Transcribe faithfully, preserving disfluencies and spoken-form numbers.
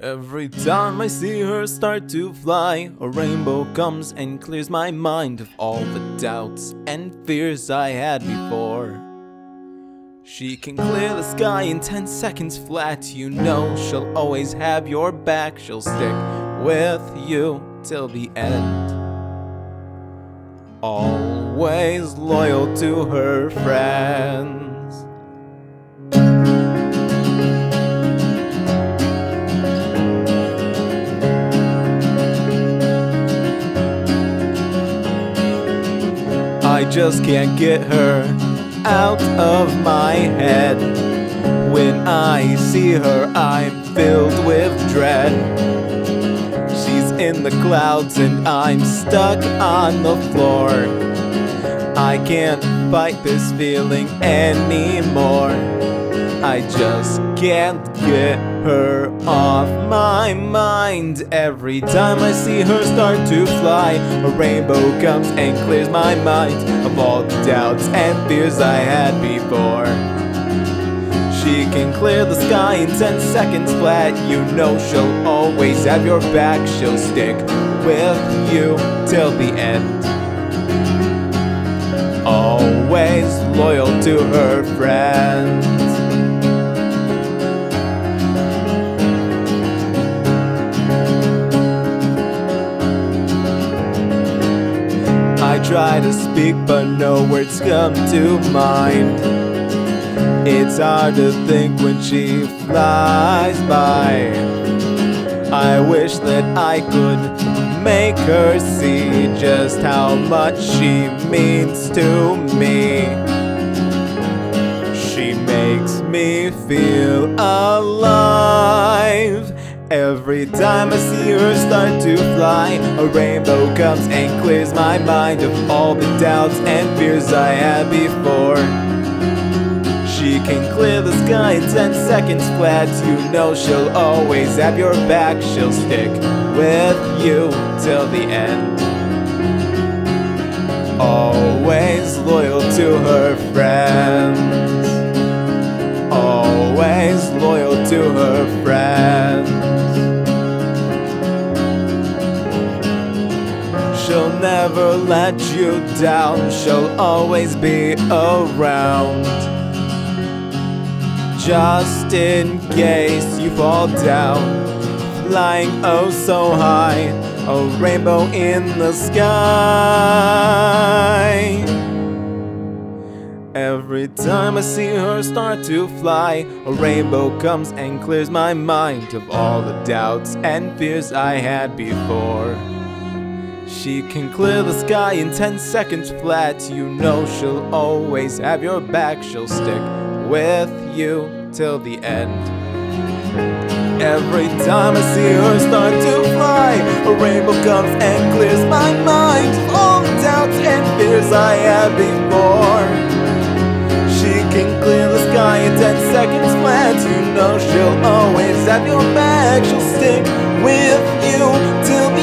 Every time I see her start to fly, a rainbow comes and clears my mind of all the doubts and fears I had before. She can clear the sky in ten seconds flat. You know she'll always have your back. She'll stick with you till the end. Always loyal to her friends. I just can't get her out of my head. When I see her, I'm filled with dread. She's in the clouds and I'm stuck on the floor. I can't fight this feeling anymore. I just can't get her off my mind. Every time I see her start to fly, a rainbow comes and clears my mind of all the doubts and fears I had before. She can clear the sky in ten seconds flat. You know she'll always have your back. She'll stick with you till the end. Always loyal to her friends. I try to speak but no words come to mind. It's hard to think when she flies by. I wish that I could make her see just how much she means to me. She makes me feel alive. Every time I see her start to fly, a rainbow comes and clears my mind of all the doubts and fears I had before. She can clear the sky in ten seconds flat. You know she'll always have your back. She'll stick with you till the end. Always loyal to her friends. Always loyal to her friends. She'll never let you down. She'll always be around. Just in case you fall down, flying oh so high, a rainbow in the sky. Every time I see her start to fly, a rainbow comes and clears my mind of all the doubts and fears I had before. She can clear the sky in ten seconds flat. You know she'll always have your back. She'll stick with you till the end. Every time I see her start to fly, a rainbow comes and clears my mind of all the doubts and fears I had before. She can clear the sky in ten seconds flat. You know she'll always have your back. She'll stick with you till